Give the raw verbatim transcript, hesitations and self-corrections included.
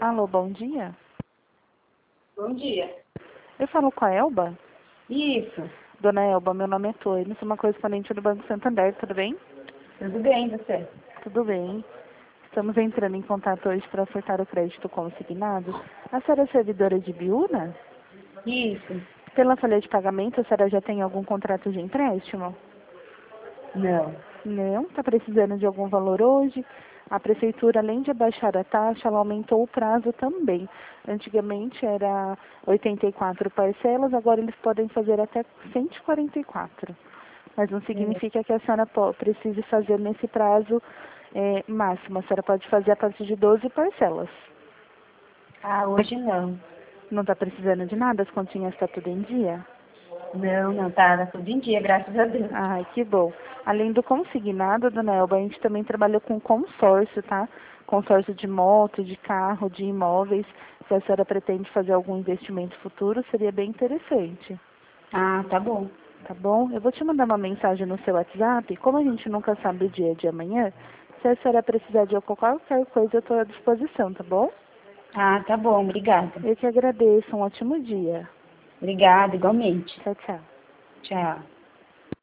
Alô, bom dia. Bom dia. Eu falo com a Elba? Isso. Dona Elba, meu nome é Tônia, sou uma correspondente do Banco Santander, tudo bem? Tudo bem, você? Tudo bem. Estamos entrando em contato hoje para ofertar o crédito consignado. A senhora é servidora de Biúna? Isso. Pela folha de pagamento, a senhora já tem algum contrato de empréstimo? Não. Não? Está precisando de algum valor hoje? A prefeitura, além de abaixar a taxa, ela aumentou o prazo também. Antigamente era oitenta e quatro parcelas, agora eles podem fazer até cento e quarenta e quatro. Mas não É. significa que a senhora po- precise fazer nesse prazo é, máximo. A senhora pode fazer a partir de doze parcelas. Ah, hoje não. Não está precisando de nada? As continhas estão tudo em dia? Não, não, tá, tá tudo em dia, graças a Deus. Ai, que bom. Além do consignado, dona Elba, a gente também trabalha com consórcio, tá? Consórcio de moto, de carro, de imóveis. Se a senhora pretende fazer algum investimento futuro, seria bem interessante. Ah, tá bom. Tá bom? Eu vou te mandar uma mensagem no seu WhatsApp. Como a gente nunca sabe o dia de amanhã, se a senhora precisar de qualquer coisa, eu estou à disposição, tá bom? Ah, tá bom, obrigada. Eu que agradeço. Um ótimo dia. Obrigada, igualmente. Tchau, tchau. Tchau.